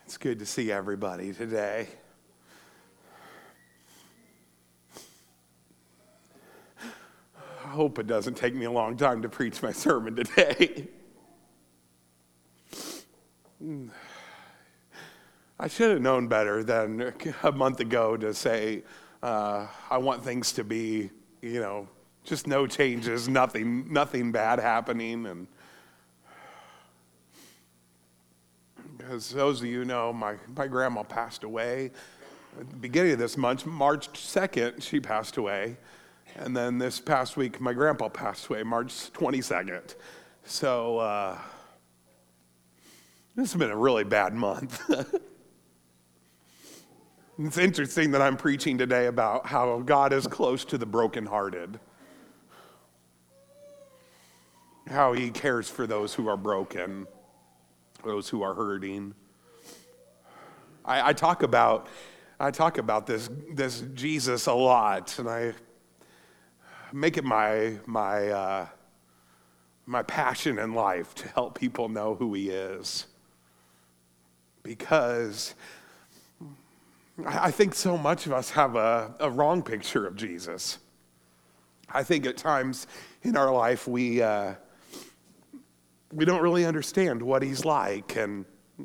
It's good to see everybody today. I hope it doesn't take me a long time to preach my sermon today. I should have known better than a month ago to say, I want things to be, just no changes, nothing bad happening. And as those of you know, my grandma passed away at the beginning of this month, March 2nd, she passed away. And then this past week, my grandpa passed away, March 22nd. So this has been a really bad month. It's interesting that I'm preaching today about how God is close to the brokenhearted, how he cares for those who are broken, those who are hurting. I talk about this Jesus a lot, and I make it my passion in life to help people know who he is, because I think so much of us have a wrong picture of Jesus. I think at times in our life we don't really understand what he's like, and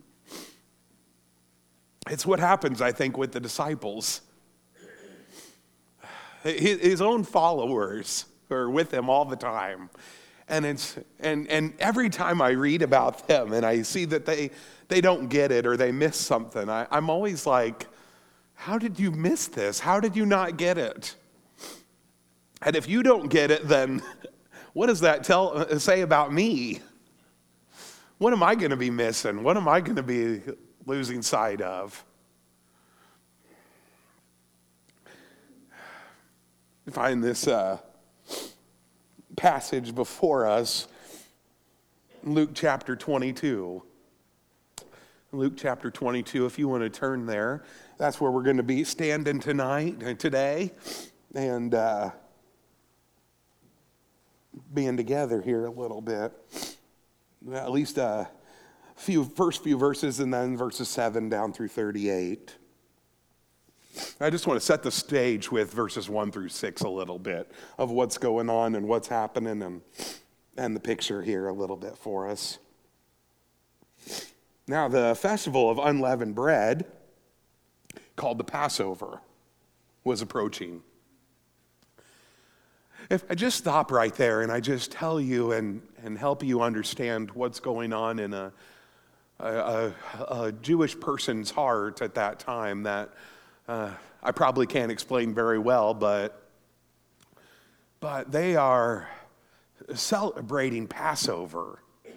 it's what happens, I think, with the disciples. His own followers are with him all the time, and every time I read about them and I see that they don't get it or they miss something, I'm always like, how did you miss this? How did you not get it? And if you don't get it, then what does that say about me? What am I going to be missing? What am I going to be losing sight of? We find this passage before us in Luke chapter 22. Luke chapter 22, if you want to turn there, that's where we're going to be standing today, and being together here a little bit. At least first few verses, and then verses 7 down through 38. I just want to set the stage with verses 1 through 6 a little bit of what's going on and what's happening, and the picture here a little bit for us. Now, the festival of unleavened bread, called the Passover, was approaching. If I just stop right there and I just tell you and help you understand what's going on in a Jewish person's heart at that time, that I probably can't explain very well, but they are celebrating Passover.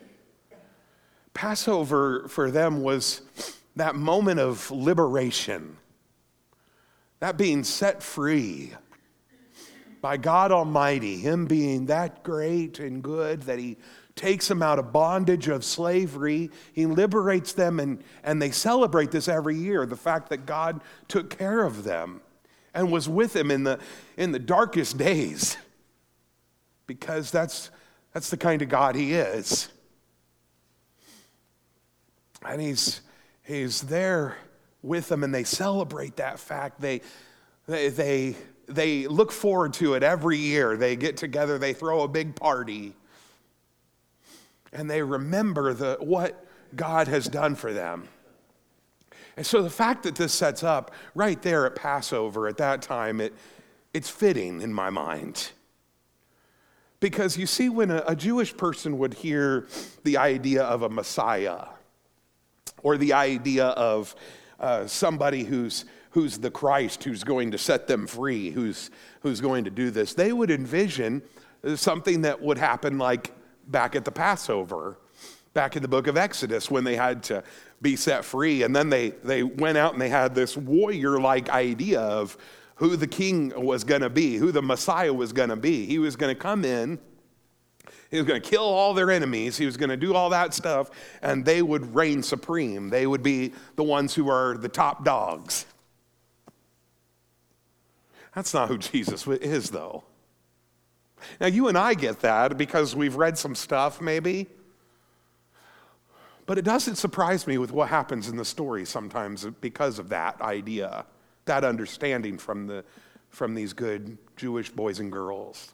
Passover for them was that moment of liberation, that being set free by God Almighty, him being that great and good that he takes them out of bondage of slavery. He liberates them, and they celebrate this every year, the fact that God took care of them and was with them in the darkest days, because that's the kind of God he is. And he's there with them, and they celebrate that fact. They look forward to it every year. They get together, they throw a big party, and they remember what God has done for them. And so the fact that this sets up right there at Passover at that time, it's fitting in my mind. Because you see, when a Jewish person would hear the idea of a Messiah, or the idea of somebody who's the Christ, who's going to set them free, who's going to do this, they would envision something that would happen like back at the Passover, back in the book of Exodus, when they had to be set free. And then they went out and they had this warrior-like idea of who the king was going to be, who the Messiah was going to be. He was going to come in, he was going to kill all their enemies, he was going to do all that stuff, and they would reign supreme. They would be the ones who are the top dogs. That's not who Jesus is, though. Now, you and I get that because we've read some stuff, maybe. But it doesn't surprise me with what happens in the story sometimes because of that idea, that understanding from these good Jewish boys and girls.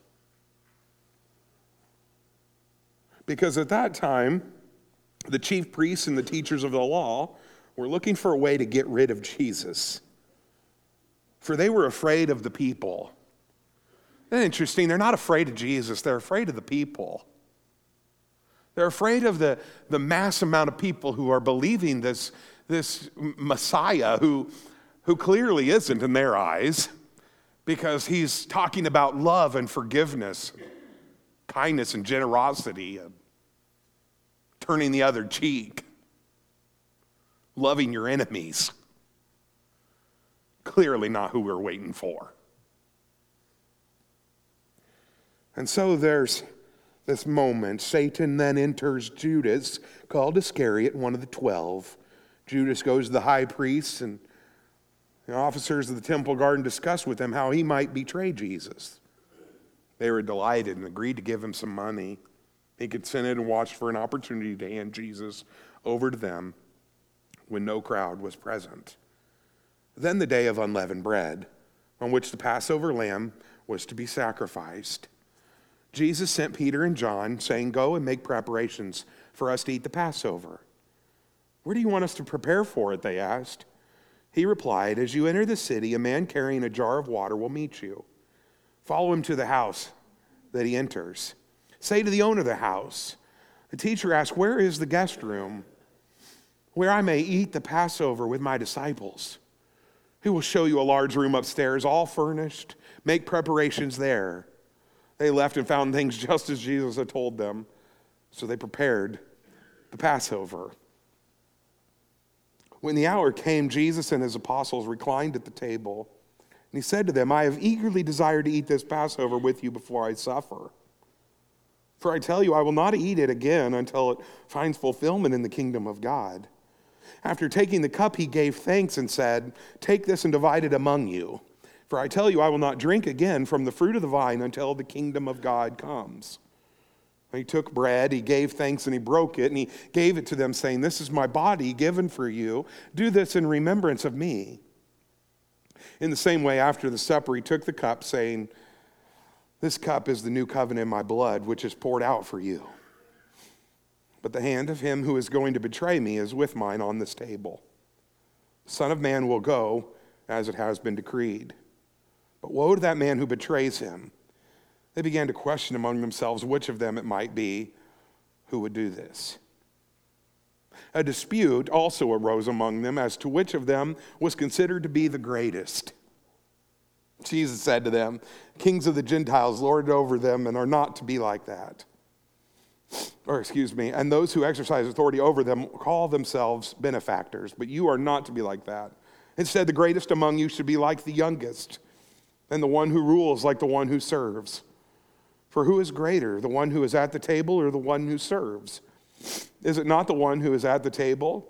Because at that time, the chief priests and the teachers of the law were looking for a way to get rid of Jesus. For they were afraid of the people. Isn't that interesting? They're not afraid of Jesus, they're afraid of the people. They're afraid of the mass amount of people who are believing this Messiah who clearly isn't in their eyes, because he's talking about love and forgiveness, kindness and generosity, turning the other cheek, loving your enemies. Clearly not who we're waiting for. And so there's this moment. Satan then enters Judas, called Iscariot, one of the 12. Judas goes to the high priests, and the officers of the temple guard and discussed with him how he might betray Jesus. They were delighted and agreed to give him some money. He consented and watched for an opportunity to hand Jesus over to them when no crowd was present. Then the day of unleavened bread, on which the Passover lamb was to be sacrificed, Jesus sent Peter and John, saying, "Go and make preparations for us to eat the Passover." "Where do you want us to prepare for it?" they asked. He replied, "As you enter the city, a man carrying a jar of water will meet you. Follow him to the house that he enters. Say to the owner of the house, 'The teacher asked, where is the guest room where I may eat the Passover with my disciples?' He will show you a large room upstairs, all furnished. Make preparations there." They left and found things just as Jesus had told them. So they prepared the Passover. When the hour came, Jesus and his apostles reclined at the table. And he said to them, "I have eagerly desired to eat this Passover with you before I suffer. For I tell you, I will not eat it again until it finds fulfillment in the kingdom of God." After taking the cup, he gave thanks and said, "Take this and divide it among you. For I tell you, I will not drink again from the fruit of the vine until the kingdom of God comes." He took bread, he gave thanks, and he broke it, and he gave it to them, saying, "This is my body given for you. Do this in remembrance of me." In the same way, after the supper, he took the cup, saying, "This cup is the new covenant in my blood, which is poured out for you. But the hand of him who is going to betray me is with mine on this table. The Son of Man will go as it has been decreed. But woe to that man who betrays him." They began to question among themselves which of them it might be who would do this. A dispute also arose among them as to which of them was considered to be the greatest. Jesus said to them, "Kings of the Gentiles lord it over them and are not to be like that. And those who exercise authority over them call themselves benefactors, but you are not to be like that. Instead, the greatest among you should be like the youngest, and the one who rules like the one who serves. For who is greater, the one who is at the table or the one who serves? Is it not the one who is at the table?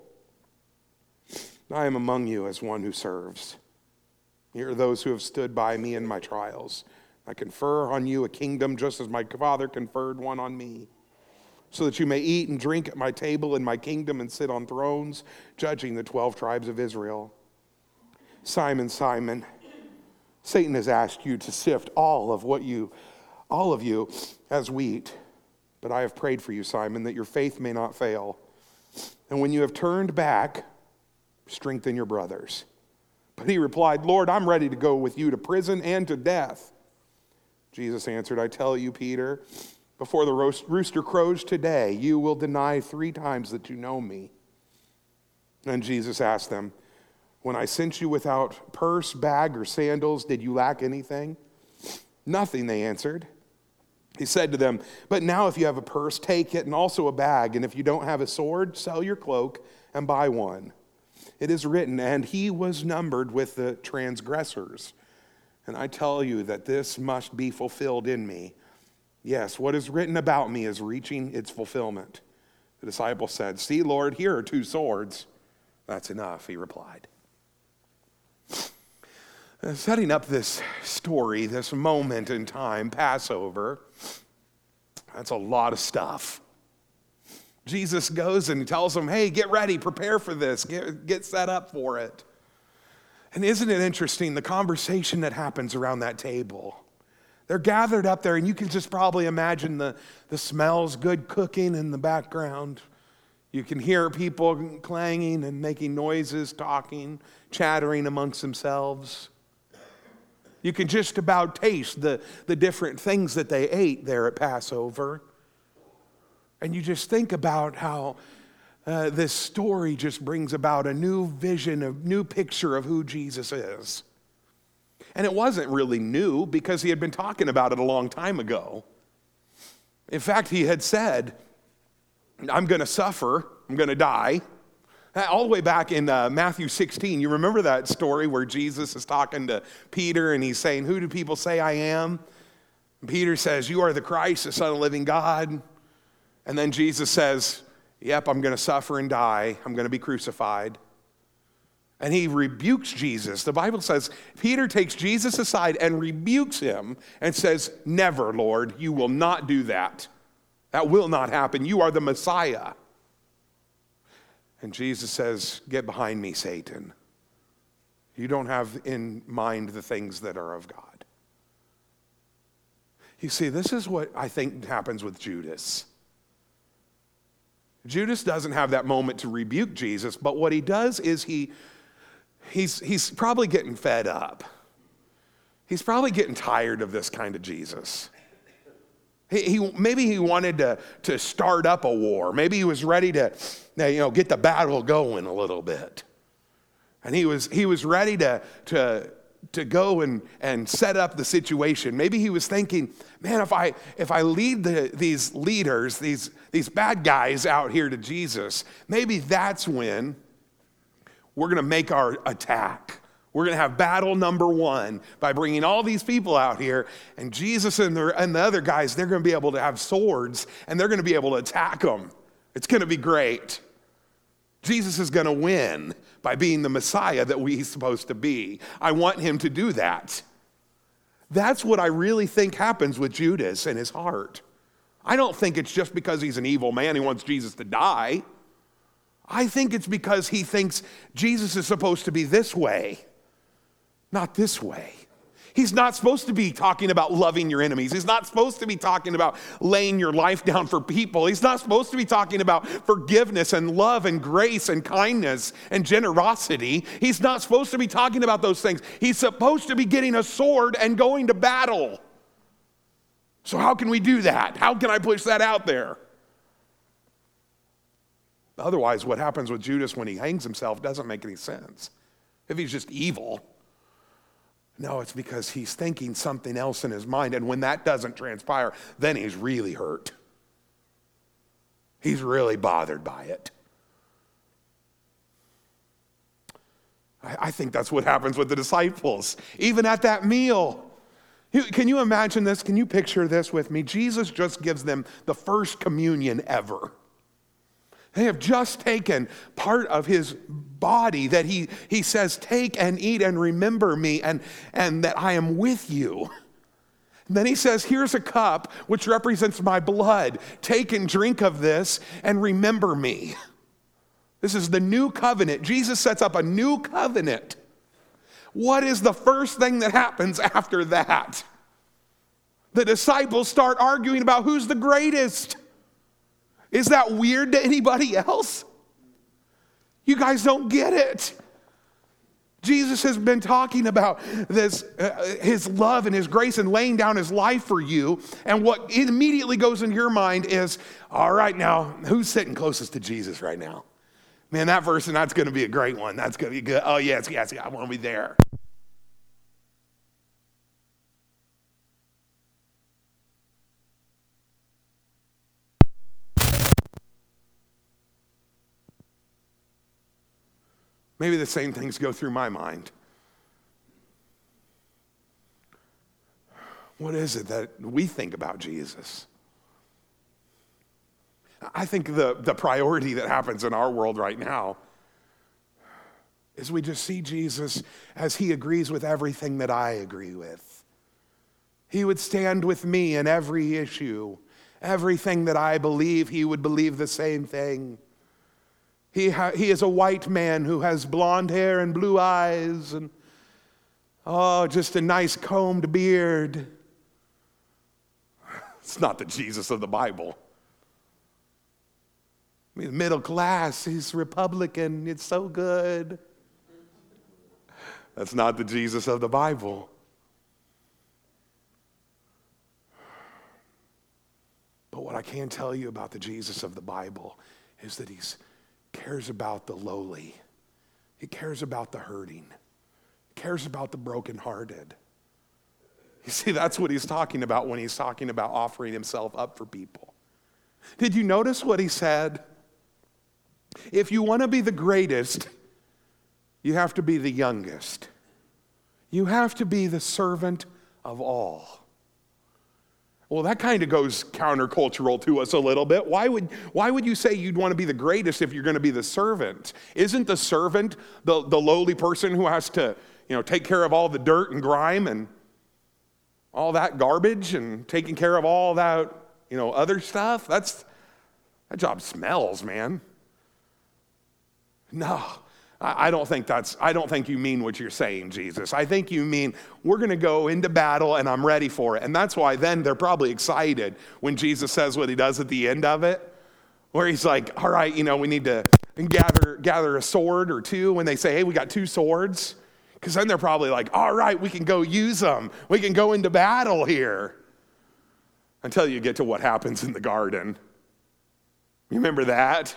I am among you as one who serves. Here are those who have stood by me in my trials. I confer on you a kingdom just as my Father conferred one on me, so that you may eat and drink at my table in my kingdom and sit on thrones, judging the 12 tribes of Israel. Simon, Simon, Satan has asked you to sift all of you as wheat. But I have prayed for you, Simon, that your faith may not fail. And when you have turned back, strengthen your brothers." But he replied, "Lord, I'm ready to go with you to prison and to death." Jesus answered, "I tell you, Peter, before the rooster crows today, you will deny 3 times that you know me." And Jesus asked them, "When I sent you without purse, bag, or sandals, did you lack anything?" "Nothing," they answered. He said to them, "But now if you have a purse, take it, and also a bag. And if you don't have a sword, sell your cloak and buy one. It is written, and he was numbered with the transgressors. And I tell you that this must be fulfilled in me. Yes, what is written about me is reaching its fulfillment." The disciple said, "See, Lord, here are 2 swords. "That's enough," he replied. Setting up this story, this moment in time, Passover, that's a lot of stuff. Jesus goes and tells them, hey, get ready, prepare for this, get set up for it. And isn't it interesting, the conversation that happens around that table? They're gathered up there, and you can just probably imagine the smells, good cooking in the background. You can hear people clanging and making noises, talking, chattering amongst themselves. You can just about taste the different things that they ate there at Passover. And you just think about how this story just brings about a new vision, a new picture of who Jesus is. And it wasn't really new because he had been talking about it a long time ago. In fact, he had said, I'm going to suffer, I'm going to die. All the way back in Matthew 16, you remember that story where Jesus is talking to Peter and he's saying, who do people say I am? And Peter says, you are the Christ, the Son of the living God. And then Jesus says, yep, I'm going to suffer and die. I'm going to be crucified. And he rebukes Jesus. The Bible says Peter takes Jesus aside and rebukes him and says, never, Lord, you will not do that. That will not happen. You are the Messiah. And Jesus says, get behind me, Satan. You don't have in mind the things that are of God. You see, this is what I think happens with Judas. Judas doesn't have that moment to rebuke Jesus, but what he does is he's probably getting fed up. He's probably getting tired of this kind of Jesus. Maybe he wanted to start up a war. Maybe he was ready to get the battle going a little bit. And he was ready to go and set up the situation. Maybe he was thinking, man, if I lead these leaders, these bad guys out here to Jesus, maybe that's when we're going to make our attack. We're going to have battle number one by bringing all these people out here, and Jesus and the other guys, they're going to be able to have swords, and they're going to be able to attack them. It's going to be great. Jesus is going to win by being the Messiah that he's supposed to be. I want him to do that. That's what I really think happens with Judas in his heart. I don't think it's just because he's an evil man, he wants Jesus to die. I think it's because he thinks Jesus is supposed to be this way, not this way. He's not supposed to be talking about loving your enemies. He's not supposed to be talking about laying your life down for people. He's not supposed to be talking about forgiveness and love and grace and kindness and generosity. He's not supposed to be talking about those things. He's supposed to be getting a sword and going to battle. So how can we do that? How can I push that out there? Otherwise, what happens with Judas when he hangs himself doesn't make any sense. If he's just evil. No, it's because he's thinking something else in his mind, and when that doesn't transpire, then he's really hurt. He's really bothered by it. I think that's what happens with the disciples, even at that meal. Can you imagine this? Can you picture this with me? Jesus just gives them the first communion ever. They have just taken part of his body that he says, take and eat and remember me and that I am with you. And then he says, here's a cup which represents my blood. Take and drink of this and remember me. This is the new covenant. Jesus sets up a new covenant. What is the first thing that happens after that? The disciples start arguing about who's the greatest. Is that weird to anybody else? You guys don't get it. Jesus has been talking about this, his love and his grace and laying down his life for you. And what immediately goes into your mind is, all right, now, who's sitting closest to Jesus right now? Man, that verse, and that's going to be a great one. That's going to be good. Oh, yes, I want to be there. Maybe the same things go through my mind. What is it that we think about Jesus? I think the priority that happens in our world right now is we just see Jesus as he agrees with everything that I agree with. He would stand with me in every issue everything that I believe, he would believe the same thing. He is a white man who has blonde hair and blue eyes and, just a nice combed beard. It's not the Jesus of the Bible. I mean, middle class, he's Republican, it's so good. That's not the Jesus of the Bible. But what I can tell you about the Jesus of the Bible is that he cares about the lowly. He cares about the hurting. He cares about the brokenhearted. You see, that's what he's talking about when he's talking about offering himself up for people. Did you notice what he said? If you want to be the greatest, you have to be the youngest. You have to be the servant of all. Well, that kind of goes countercultural to us a little bit. Why would you say you'd want to be the greatest if you're going to be the servant? Isn't the servant the lowly person who has to, take care of all the dirt and grime and all that garbage and taking care of all that, other stuff? That job smells, man. No, I don't think you mean what you're saying, Jesus. I think you mean we're going to go into battle and I'm ready for it. And that's why then they're probably excited when Jesus says what he does at the end of it, where he's like, all right, we need to gather a sword or two. When they say, hey, we got 2 swords, because then they're probably like, all right, we can go use them. We can go into battle here. Until you get to what happens in the garden. You remember that?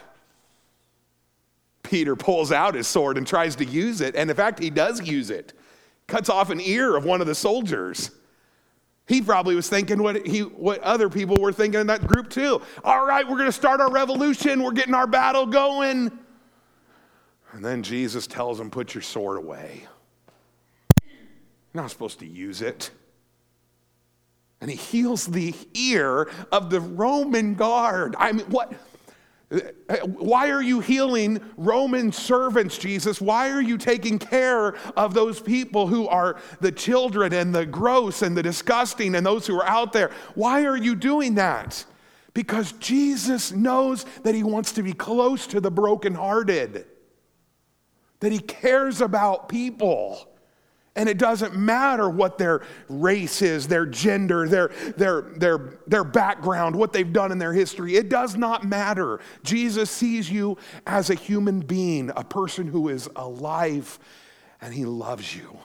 Peter pulls out his sword and tries to use it. And in fact, he does use it. Cuts off an ear of one of the soldiers. He probably was thinking what other people were thinking in that group too. All right, we're going to start our revolution. We're getting our battle going. And then Jesus tells him, put your sword away. You're not supposed to use it. And he heals the ear of the Roman guard. I mean, what? Why are you healing Roman servants, Jesus? Why are you taking care of those people who are the children and the gross and the disgusting and those who are out there? Why are you doing that? Because Jesus knows that he wants to be close to the brokenhearted, that he cares about people. And it doesn't matter what their race is, their gender, their background, what they've done in their history. It does not matter. Jesus sees you as a human being, a person who is alive, and he loves you.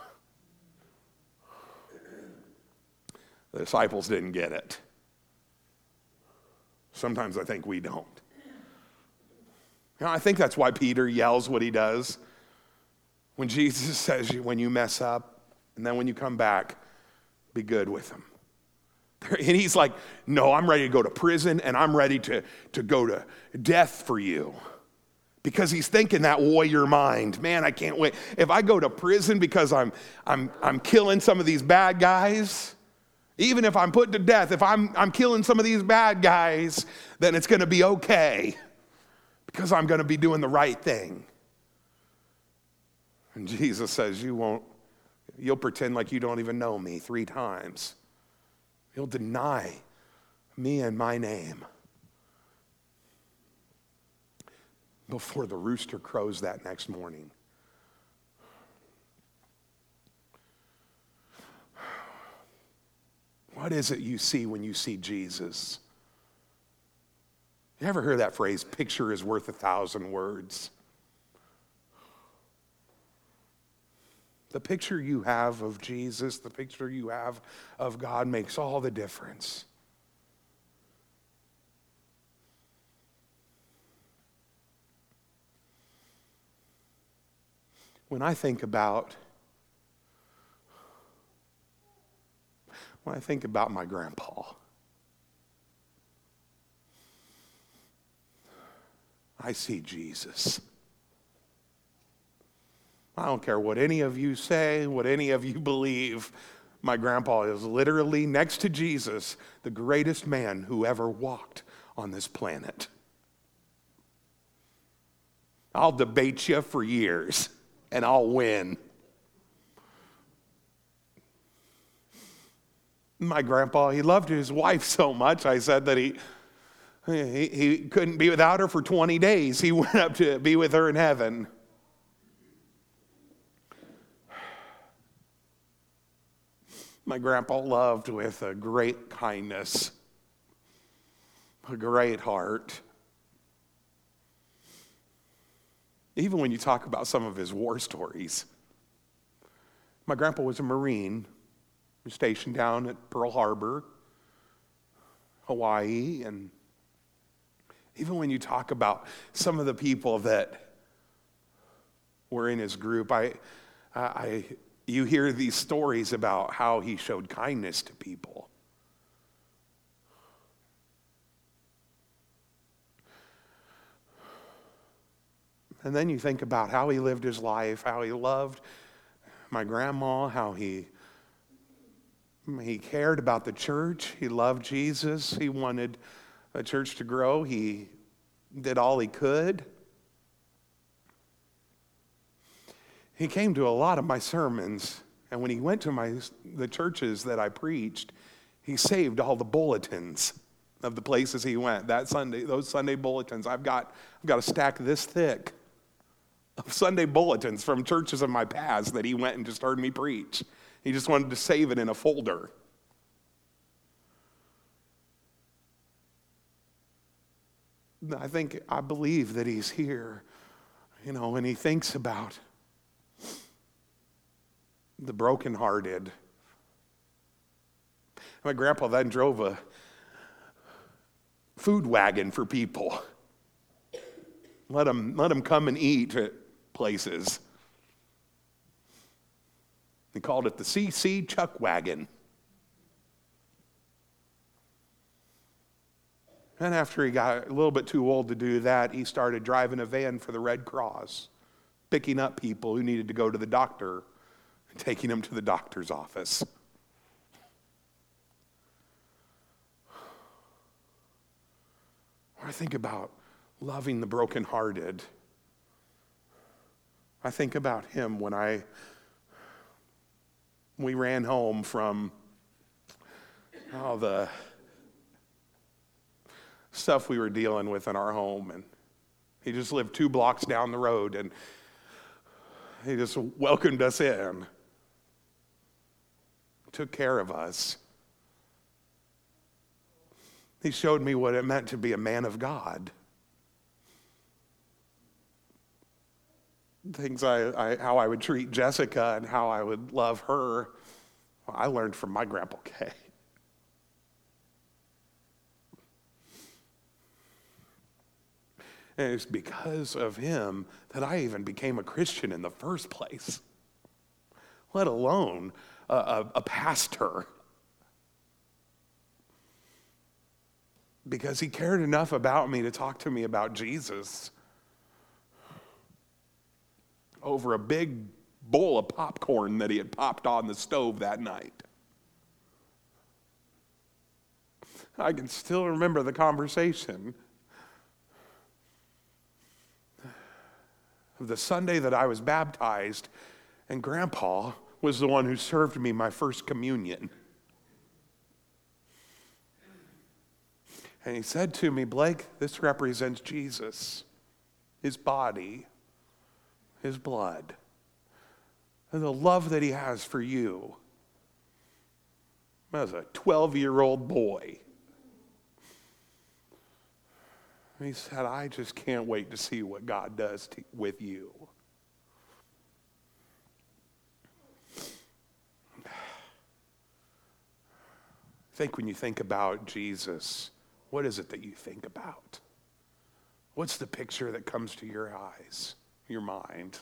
The disciples didn't get it. Sometimes I think we don't. I think that's why Peter yells what he does. When Jesus says, when you mess up, and then when you come back, be good with him. And he's like, no, I'm ready to go to prison, and I'm ready to go to death for you. Because he's thinking that warrior mind. Man, I can't wait. If I go to prison because I'm killing some of these bad guys, even if I'm put to death, if I'm killing some of these bad guys, then it's going to be okay. Because I'm going to be doing the right thing. And Jesus says, you'll pretend like you don't even know me 3 times. You'll deny me and my name before the rooster crows that next morning. What is it you see when you see Jesus? You ever hear that phrase, picture is worth 1,000 words? The picture you have of Jesus, the picture you have of God makes all the difference. When I think about my grandpa, I see Jesus. I don't care what any of you say, what any of you believe. My grandpa is literally, next to Jesus, the greatest man who ever walked on this planet. I'll debate you for years, and I'll win. My grandpa, he loved his wife so much, I said that he couldn't be without her for 20 days. He went up to be with her in heaven. My grandpa loved with a great kindness, a great heart. Even when you talk about some of his war stories. My grandpa was a Marine, stationed down at Pearl Harbor, Hawaii, and even when you talk about some of the people that were in his group, you hear these stories about how he showed kindness to people. And then you think about how he lived his life, how he loved my grandma, how he cared about the church. He loved Jesus. He wanted the church to grow. He did all he could. He came to a lot of my sermons, and when he went to the churches that I preached, he saved all the bulletins of the places he went. That Sunday, those Sunday bulletins, I've got a stack this thick of Sunday bulletins from churches of my past that he went and just heard me preach. He just wanted to save it in a folder. I believe that he's here, when he thinks about the brokenhearted. My grandpa then drove a food wagon for people. Let them come and eat at places. He called it the CC Chuck Wagon. And after he got a little bit too old to do that, he started driving a van for the Red Cross, picking up people who needed to go to the doctor and taking them to the doctor's office. I think about loving the brokenhearted. I think about him when we ran home from the stuff we were dealing with in our home, and he just lived 2 blocks down the road, and he just welcomed us in, took care of us. He showed me what it meant to be a man of God. Things how I would treat Jessica and how I would love her, I learned from my Grandpa Kay. And it's because of him that I even became a Christian in the first place, let alone a pastor. Because he cared enough about me to talk to me about Jesus over a big bowl of popcorn that he had popped on the stove that night. I can still remember the conversation of the Sunday that I was baptized, and Grandpa was the one who served me my first communion. And he said to me, "Blake, this represents Jesus, his body, his blood, and the love that he has for you." As a 12-year-old boy. And he said, "I just can't wait to see what God does with you." I think when you think about Jesus, what is it that you think about? What's the picture that comes to your eyes, your mind?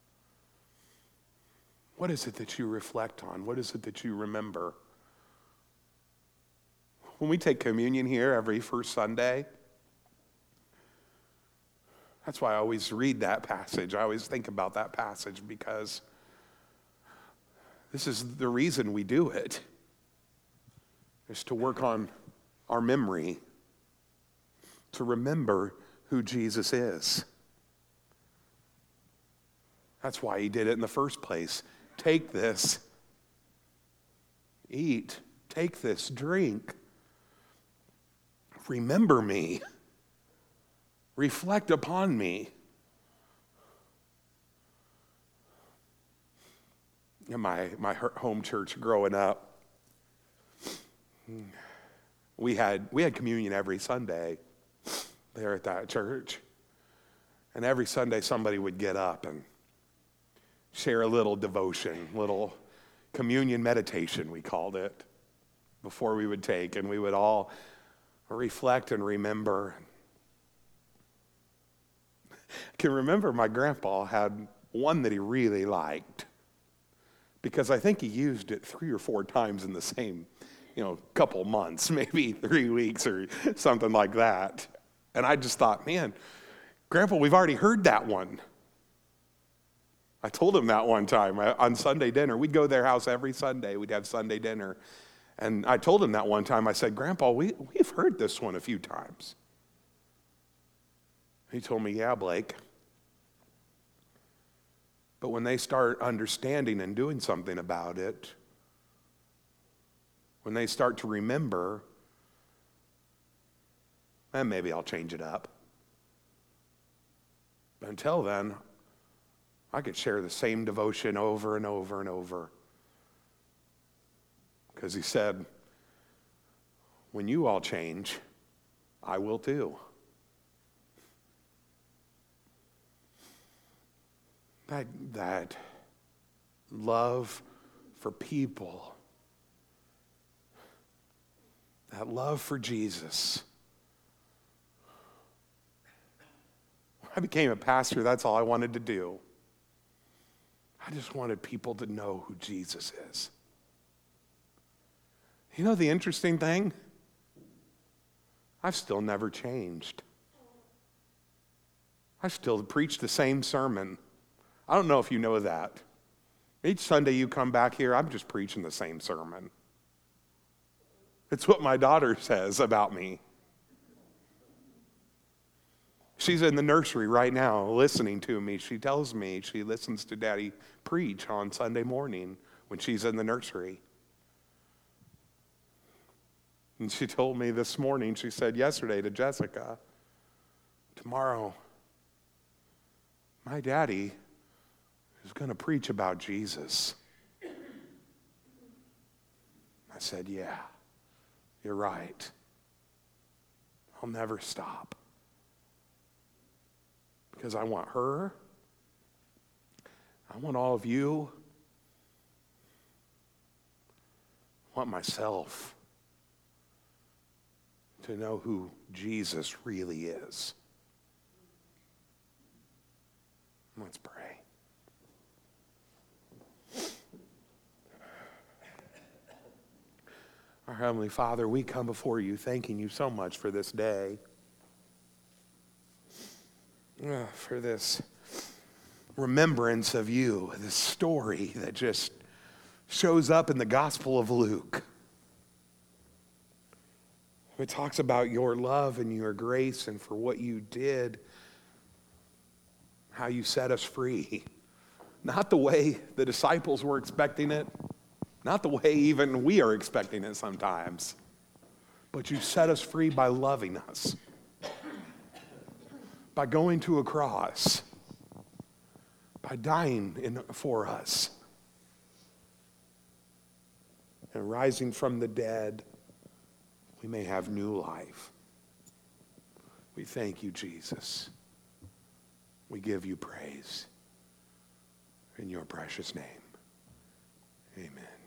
What is it that you reflect on? What is it that you remember? When we take communion here every first Sunday, that's why I always read that passage. I always think about that passage because this is the reason we do it, is to work on our memory, to remember who Jesus is. That's why he did it in the first place. Take this, eat, take this drink. Remember me. Reflect upon me. In my home church growing up, we had communion every Sunday there at that church. And every Sunday somebody would get up and share a little devotion, little communion meditation, we called it, before we would take. And we would all reflect and remember. I can remember my grandpa had one that he really liked, because I think he used it 3 or 4 times in the same, couple months, maybe 3 weeks or something like that. And I just thought, man, Grandpa, we've already heard that one. I told him that one time on Sunday dinner. We'd go to their house every Sunday. We'd have Sunday dinner. And I told him that one time, I said, Grandpa, we've heard this one a few times. He told me, yeah, Blake. But when they start understanding and doing something about it, when they start to remember, then maybe I'll change it up. But until then, I could share the same devotion over and over and over. Because he said, when you all change, I will too. That love for people, that love for Jesus. When I became a pastor, that's all I wanted to do. I just wanted people to know who Jesus is. You know the interesting thing? I've still never changed. I still preach the same sermon. I don't know if you know that. Each Sunday you come back here, I'm just preaching the same sermon. It's what my daughter says about me. She's in the nursery right now listening to me. She tells me she listens to Daddy preach on Sunday morning when she's in the nursery. And she told me this morning, she said yesterday to Jessica, tomorrow, my daddy is going to preach about Jesus. I said, yeah, you're right. I'll never stop. Because I want her, I want all of you, I want myself to know who Jesus really is. Let's pray. Our Heavenly Father, we come before you thanking you so much for this day, for this remembrance of you, this story that just shows up in the Gospel of Luke. It talks about your love and your grace and for what you did, how you set us free. Not the way the disciples were expecting it, not the way even we are expecting it sometimes, but you set us free by loving us, by going to a cross, by dying for us, and rising from the dead, we may have new life. We thank you, Jesus. We give you praise in your precious name. Amen.